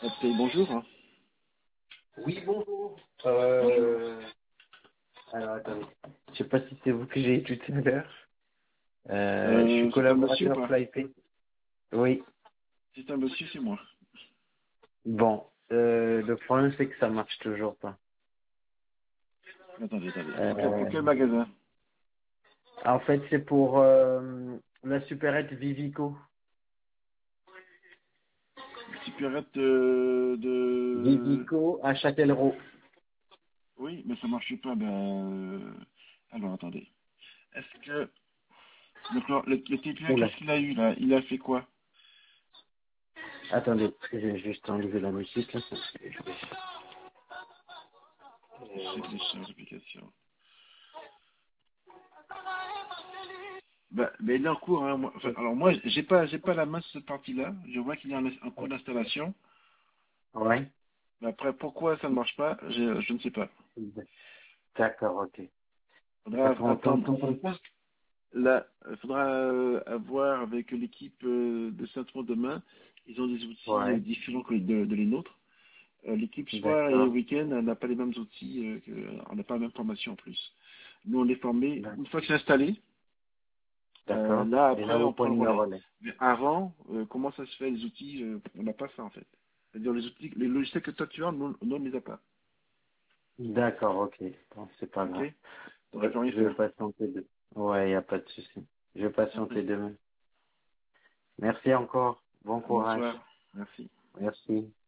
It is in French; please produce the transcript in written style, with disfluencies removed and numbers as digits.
Bonjour. Oui, bonjour. Bonjour. Alors, attendez. Je sais pas si c'est vous que j'ai eu tout à l'heure. Je suis C'est un monsieur ou collaborateur pas? Flypay. Oui. C'est un monsieur, c'est moi. Bon. Le problème, c'est que ça marche toujours pas. Attendez. Pour Euh, quel magasin? En fait, c'est pour la supérette Vivico. Supérette de... Vivico à Châtellerault. Oui, mais ça marche pas. Alors, attendez. Est-ce que... Donc, le TPA, Oula. qu'est-ce qu'il a eu, là? Il a fait quoi? Attendez, je vais juste enlever la musique. Là. Je télécharge l'application. Mais il est en cours, hein. Alors, moi, j'ai pas la main sur cette partie-là. Je vois qu'il y a un cours d'installation. Ouais. Mais après, pourquoi ça ne marche pas? Je ne sais pas. D'accord, ok. Faudra Parce qu'on attendre. t'entend pas. Là, il faudra avoir avec l'équipe de Saint-Ouen demain. Ils ont des outils Ouais. différents de les nôtres. L'équipe soir et D'accord. week-end, elle n'a pas les mêmes outils, on n'a pas la même formation en plus. Nous, on est formés, une fois que c'est installé, D'accord. là, Et là, après, vous on prend le prenez le relais. relais. Mais avant, comment ça se fait, les outils, on n'a pas ça en fait. C'est-à-dire les outils, les logiciels que toi tu as, nous, on ne les a pas. D'accord, ok. Bon, c'est pas Ok? grave. Donc, je Ouais, peux rien je vais faire. patienter deux. Ouais, y a pas de souci. Je vais Je t'en prie. patienter demain. Merci encore. Bon courage. Bonsoir. Merci. Merci.